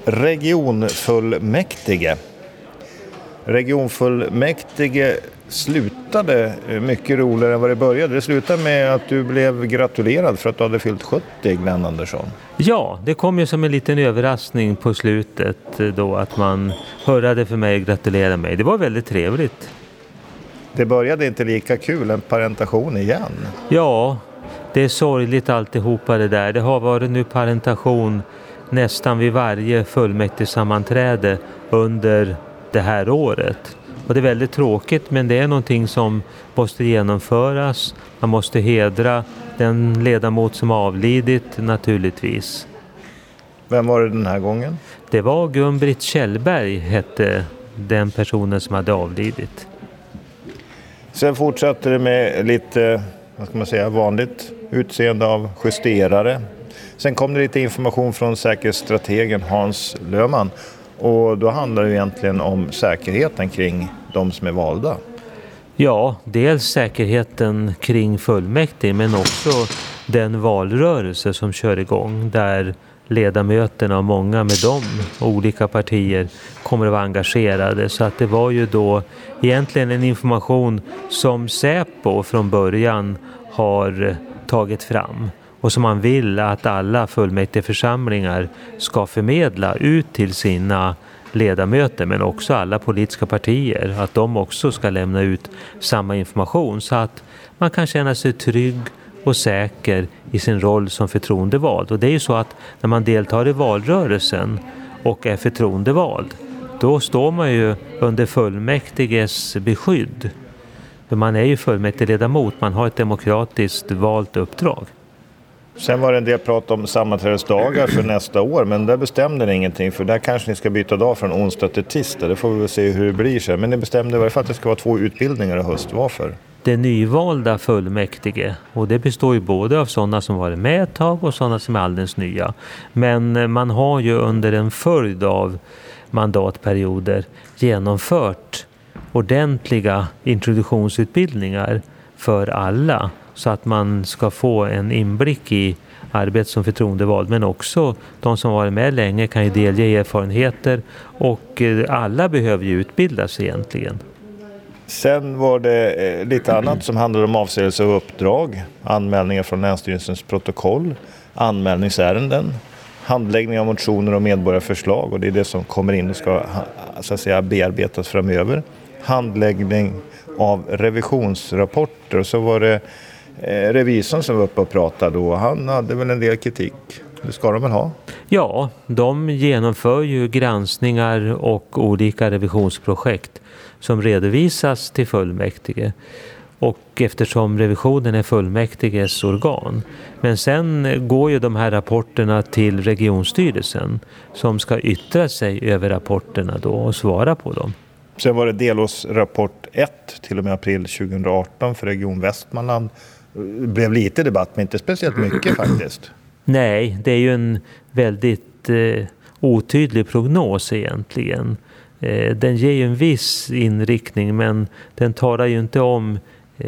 Regionfullmäktige. Regionfullmäktige slutade mycket roligare än vad det började. Det slutade med att du blev gratulerad för att du hade fyllt 70, Glenn Andersson. Ja, det kom ju som en liten överraskning på slutet då att man hörde för mig och gratulerade mig. Det var väldigt trevligt. Det började inte lika kul, en parentation igen. Ja, det är sorgligt alltihopa det där. Det har varit nu parentation nästan vid varje fullmäktigesammanträde under det här året. Och det är väldigt tråkigt, men det är någonting som måste genomföras. Man måste hedra den ledamot som avlidit naturligtvis. Vem var det den här gången? Det var Gun-Britt Kjellberg hette den personen som hade avlidit. Sen fortsatte det med lite, vad ska man säga, vanligt utseende av justerare. Sen kom det lite information från säkerhetsstrategen Hans Löfman. Och då handlar det egentligen om säkerheten kring de som är valda. Ja, dels säkerheten kring fullmäktige men också den valrörelse som kör igång där ledamöterna och många med dem, olika partier, kommer att vara engagerade. Så att det var ju då egentligen en information som Säpo från början har tagit fram och som man vill att alla fullmäktigeförsamlingar ska förmedla ut till sina ledamöter, men också alla politiska partier, att de också ska lämna ut samma information så att man kan känna sig trygg och säker i sin roll som förtroendevald. Och det är ju så att när man deltar i valrörelsen och är förtroendevald, då står man ju under fullmäktiges beskydd. För man är ju fullmäktigeledamot, man har ett demokratiskt valt uppdrag. Sen var det en del prat om sammanträdesdagar för nästa år, men där bestämde ni ingenting, för där kanske ni ska byta dag från onsdag till tisdag. Det får vi väl se hur det blir sig. Men ni bestämde i varje fall att det ska vara 2 utbildningar i höst. Varför? Det nyvalda fullmäktige, och det består ju både av sådana som varit med ett tag och sådana som är alldeles nya. Men man har ju under en följd av mandatperioder genomfört ordentliga introduktionsutbildningar för alla, så att man ska få en inblick i arbete som förtroendevald, men också de som varit med länge kan ju delge erfarenheter, och alla behöver ju utbildas egentligen. Sen var det lite annat som handlade om avsägelse av uppdrag, anmälningar från Länsstyrelsens protokoll, anmälningsärenden, handläggning av motioner och medborgarförslag, och det är det som kommer in och ska så att säga bearbetas framöver. Handläggning av revisionsrapporter, och så var det revisorn som var uppe och pratade, och han hade väl en del kritik. Det ska de väl ha? Ja, de genomför ju granskningar och olika revisionsprojekt som redovisas till fullmäktige. Och eftersom revisionen är fullmäktiges organ. Men sen går ju de här rapporterna till regionstyrelsen som ska yttra sig över rapporterna då och svara på dem. Sen var det delårsrapport 1 till och med april 2018 för Region Västmanland. Det blev lite debatt, men inte speciellt mycket faktiskt. Nej, det är ju en väldigt otydlig prognos egentligen. Den ger ju en viss inriktning, men den talar ju inte om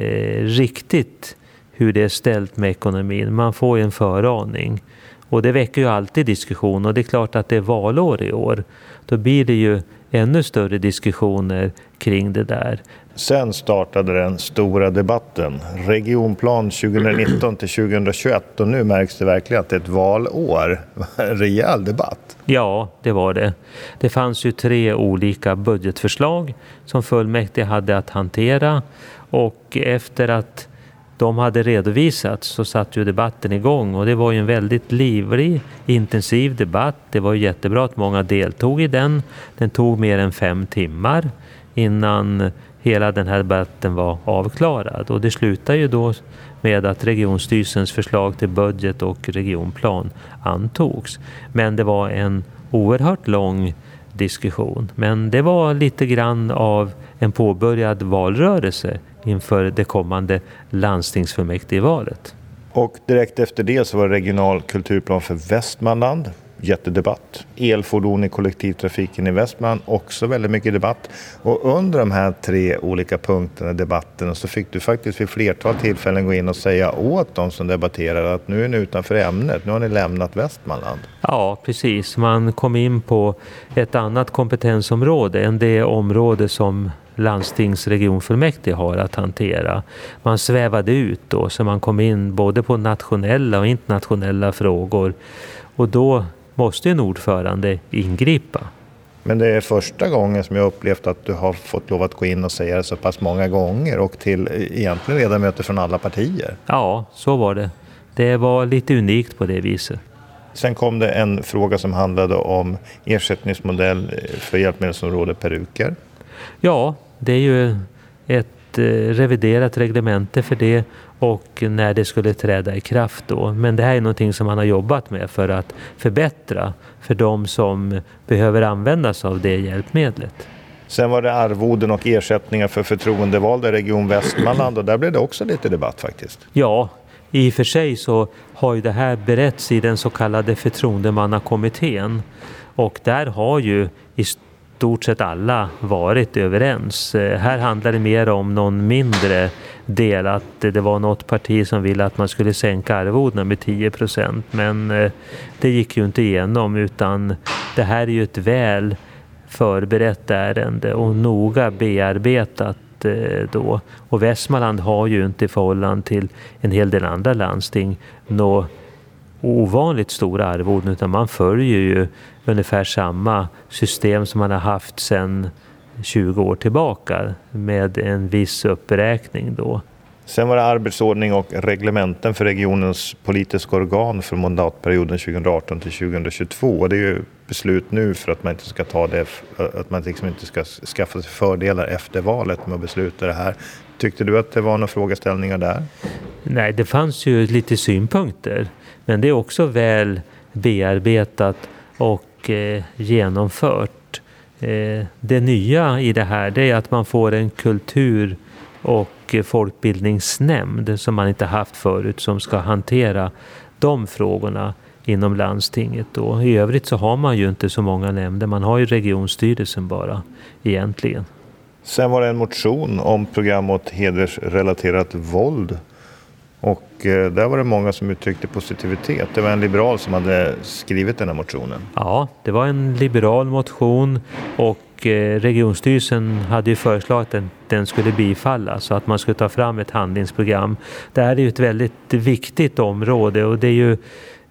riktigt hur det är ställt med ekonomin. Man får ju en föraning. Och det väcker ju alltid diskussion, och det är klart att det är valår i år. Då blir det ju ännu större diskussioner kring det där. Sen startade den stora debatten. Regionplan 2019 till 2021, och nu märks det verkligen att det är ett valår. En rejäl debatt. Ja, det var det. Det fanns ju 3 olika budgetförslag som fullmäktige hade att hantera, och efter att de hade redovisats så satt ju debatten igång, och det var ju en väldigt livlig, intensiv debatt. Det var ju jättebra att många deltog i den. Den tog mer än 5 timmar innan hela den här debatten var avklarad, och det slutar ju då med att regionstyrelsens förslag till budget och regionplan antogs. Men det var en oerhört lång diskussion, men det var lite grann av en påbörjad valrörelse inför det kommande landstingsfullmäktigevalet. Och direkt efter det så var det regional kulturplan för Västmanland. jättedebatt. Elfordon i kollektivtrafiken i Västmanland, också väldigt mycket debatt. Och under de här 3 olika punkterna i debatten så fick du faktiskt vid flertal tillfällen gå in och säga åt de som debatterade att nu är ni utanför ämnet, nu har ni lämnat Västmanland. Ja, precis. Man kom in på ett annat kompetensområde än det område som landstingsregionfullmäktige har att hantera. Man svävade ut då, så man kom in både på nationella och internationella frågor. Och då måste en ordförande ingripa. Men det är första gången som jag upplevt att du har fått lov att gå in och säga det så pass många gånger och till egentligen ledamöter från alla partier. Ja, så var det. Det var lite unikt på det viset. Sen kom det en fråga som handlade om ersättningsmodell för hjälpmedelsområde peruker. Ja, det är ju ett reviderat reglemente för det och när det skulle träda i kraft då. Men det här är någonting som man har jobbat med för att förbättra för de som behöver användas av det hjälpmedlet. Sen var det arvoden och ersättningar för förtroendevalda i Region Västmanland och där blev det också lite debatt faktiskt. Ja, i och för sig så har ju det här berätts i den så kallade förtroendemannakommittén och där har ju i stort sett alla varit överens. Här handlar det mer om någon mindre del, att det var något parti som ville att man skulle sänka arvodena med 10%, men det gick ju inte igenom, utan det här är ju ett väl förberett ärende och noga bearbetat då. Och Västmanland har ju inte i förhållande till en hel del andra landsting något ovanligt stora arvoden, utan man följer ju ungefär samma system som man har haft sedan 20 år tillbaka med en viss uppräkning då. Sen var det arbetsordning och reglementen för regionens politiska organ för mandatperioden 2018 till 2022. Det är ju beslut nu för att man inte ska ta det, att man liksom inte ska skaffa sig fördelar efter valet med att besluta det här. Tyckte du att det var några frågeställningar där? Nej, det fanns ju lite synpunkter, men det är också väl bearbetat och genomfört. Det nya i det här, det är att man får en kultur- och folkbildningsnämnd som man inte haft förut, som ska hantera de frågorna inom landstinget då. I övrigt så har man ju inte så många nämnder, man har ju regionstyrelsen bara egentligen. Sen var det en motion om program mot hedersrelaterat våld och där var det många som uttryckte positivitet. Det var en liberal som hade skrivit den här motionen. Ja, det var en liberal motion och regionstyrelsen hade ju föreslagit att den skulle bifalla, så att man skulle ta fram ett handlingsprogram. Det här är ju ett väldigt viktigt område och det är ju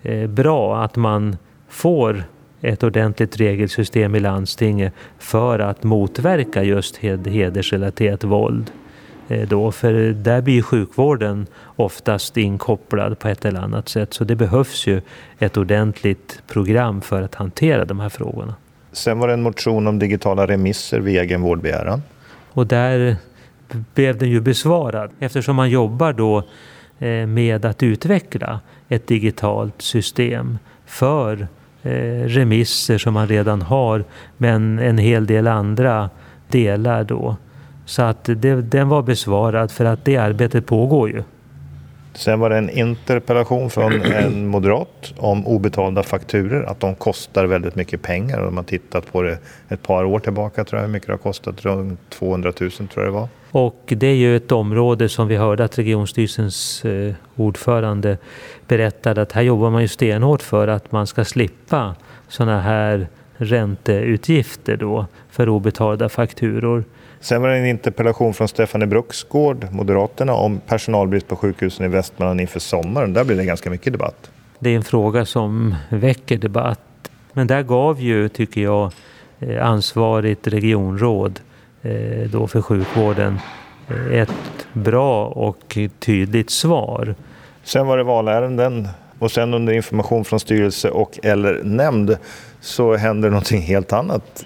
bra att man får ett ordentligt regelsystem i landstinget för att motverka just hedersrelaterat våld. Då, för där blir sjukvården oftast inkopplad på ett eller annat sätt, så det behövs ju ett ordentligt program för att hantera de här frågorna. Sen var det en motion om digitala remisser vid egen vårdbegäran. Och där blev den ju besvarad eftersom man jobbar då med att utveckla ett digitalt system för remisser som man redan har, men en hel del andra delar då. Så att den var besvarad, för att det arbetet pågår ju. Sen var det en interpellation från en moderat om obetalda fakturer, att de kostar väldigt mycket pengar. De har tittat på det ett par år tillbaka, tror jag, hur mycket det har kostat, runt 200 000 tror jag det var. Och det är ju ett område som vi hörde att regionstyrelsens ordförande berättade att här jobbar man ju stenhårt för att man ska slippa sådana här ränteutgifter då för obetalda fakturor. Sen var det en interpellation från Stefanie Bruksgård, Moderaterna, om personalbrist på sjukhusen i Västmanland inför sommaren. Där blir det ganska mycket debatt. Det är en fråga som väcker debatt. Men där gav ju, tycker jag, ansvarigt regionråd då för sjukvården ett bra och tydligt svar. Sen var det valärenden och sen under information från styrelse och eller nämnd så händer någonting helt annat.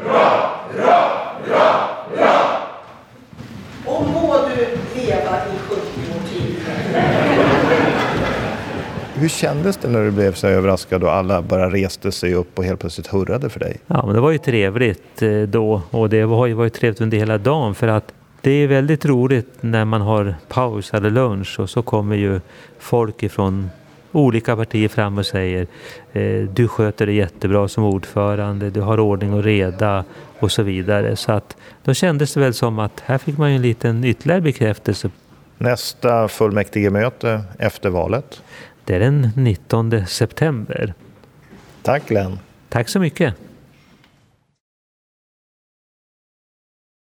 Och må du leva i 70 år till. Hur kändes det när du blev så överraskad och alla bara reste sig upp och helt plötsligt hurrade för dig? Ja, men det var ju trevligt då, och det har ju varit trevligt under hela dagen, för att det är väldigt roligt när man har paus eller lunch och så kommer ju folk ifrån olika partier fram och säger du sköter det jättebra som ordförande, du har ordning och reda och så vidare. Så att då kändes det väl som att här fick man ju en liten ytterligare bekräftelse. Nästa fullmäktigemöte efter valet? Det är den 19 september. Tack Glenn. Tack så mycket.